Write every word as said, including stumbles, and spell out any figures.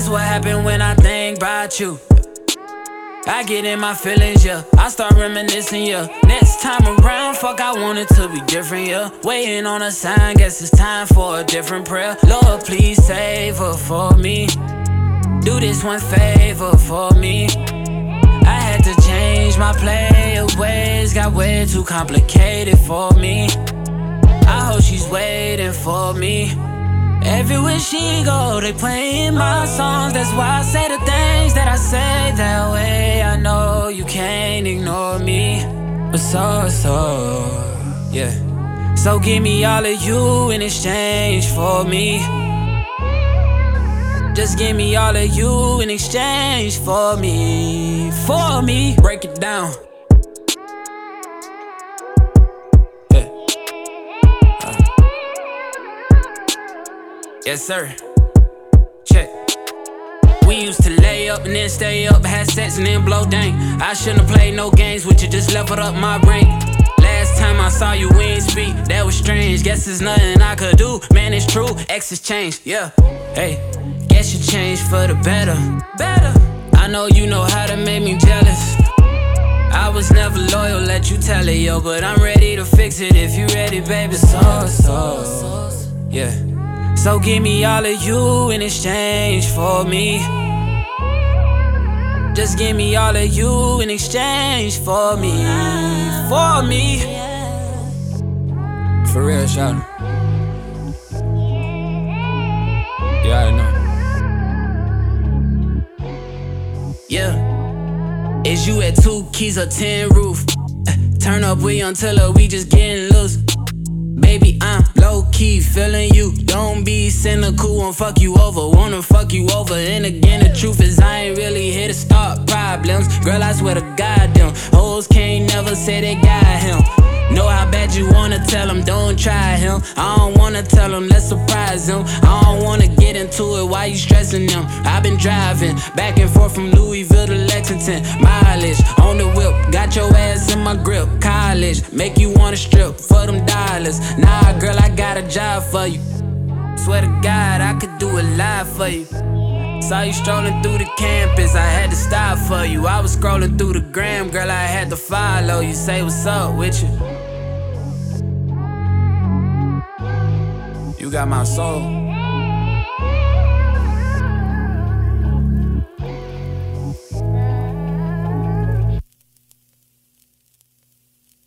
This what happen when I think about you. I get in my feelings, yeah. I start reminiscing, yeah. Next time around, fuck, I want it to be different, yeah. Waiting on a sign, guess it's time for a different prayer. Lord, please save her for me. Do this one favor for me. I had to change my play of ways, got way too complicated for me. I hope she's waiting for me. Everywhere she go, they playing my songs. That's why I say the things that I say that way. I know you can't ignore me, but so, so, yeah. So give me all of you in exchange for me. Just give me all of you in exchange for me, for me. Break it down. Yes, sir. Check. We used to lay up and then stay up, had sex and then blow dang. I shouldn't have played no games with you, just leveled up my brain. Last time I saw you, we ain't speak, that was strange. Guess there's nothing I could do, man, it's true. Exes changed, yeah. Hey, guess you changed for the better. Better. I know you know how to make me jealous. I was never loyal, let you tell it, yo. But I'm ready to fix it if you ready, baby. So, so, yeah. So give me all of you in exchange for me. Just give me all of you in exchange for me, for me. For real, shout out. Yeah, I know. Yeah. Is you at two keys or ten roof? Turn up with Young Tiller, we just getting loose. Baby, I'm low-key feeling you. Don't be cynical, won't fuck you over. Wanna fuck you over. And again, the truth is I ain't really here to start problems. Girl, I swear to God, them hoes can't never say they got him. Know how bad you wanna tell him, don't try him. I don't wanna tell him, let's surprise him. I don't wanna get into it, why you stressing them? I've been driving back and forth from Louisville to Lexington. Mileage on the whip, got your ass in my grip. College, make you wanna strip for them dollars. Nah, girl, I got a job for you. Swear to God, I could do a lot for you. Saw you strolling through the campus, I had to stop for you. I was scrolling through the gram, girl, I had to follow you. Say what's up with you. You got my soul.